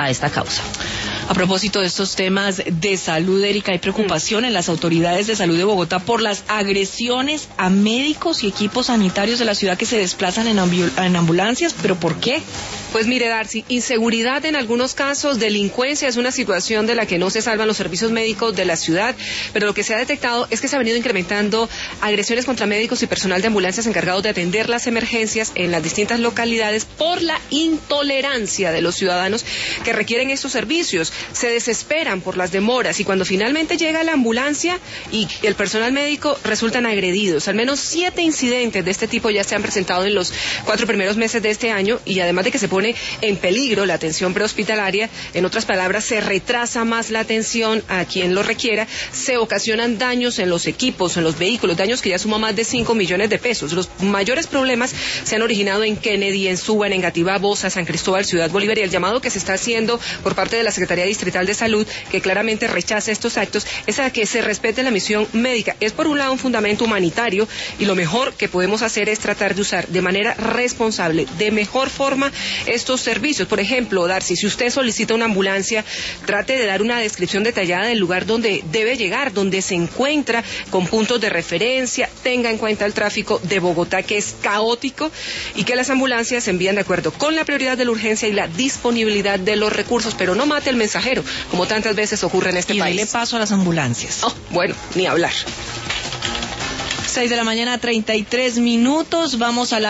a esta causa. A propósito de estos temas de salud, Erika, hay preocupación en las autoridades de salud de Bogotá por las agresiones a médicos y equipos sanitarios de la ciudad que se desplazan en ambulancias. ¿Pero por qué? Pues mire, Darcy, inseguridad en algunos casos, delincuencia es una situación de la que no se salvan los servicios médicos de la ciudad, pero lo que se ha detectado es que se ha venido incrementando agresiones contra médicos y personal de ambulancias encargados de atender las emergencias en las distintas localidades por la intolerancia de los ciudadanos que requieren estos servicios. Se desesperan por las demoras y cuando finalmente llega la ambulancia y el personal médico resultan agredidos. Al menos 7 incidentes de este tipo ya se han presentado en los 4 primeros meses de este año y además de que se pone en peligro la atención prehospitalaria, en otras palabras, se retrasa más la atención a quien lo requiera, se ocasionan daños en los equipos, en los vehículos, daños que ya suman más de 5 millones de pesos. Los mayores problemas se han originado en Kennedy, en Suba, en Engativá, Bosa, San Cristóbal, Ciudad Bolívar, y el llamado que se está haciendo por parte de la Secretaría Distrital de Salud, que claramente rechaza estos actos, es a que se respete la misión médica. Es por un lado un fundamento humanitario y lo mejor que podemos hacer es tratar de usar de manera responsable, de mejor forma, estos servicios. Por ejemplo, Darcy, si usted solicita una ambulancia, trate de dar una descripción detallada del lugar donde debe llegar, donde se encuentra, con puntos de referencia, tenga en cuenta el tráfico de Bogotá, que es caótico, y que las ambulancias se envían de acuerdo con la prioridad de la urgencia y la disponibilidad de los recursos, pero no mate el mensajero, como tantas veces ocurre en este país. Y dele paso a las ambulancias. Oh, bueno, ni hablar. 6 de la mañana, 33 minutos, vamos a la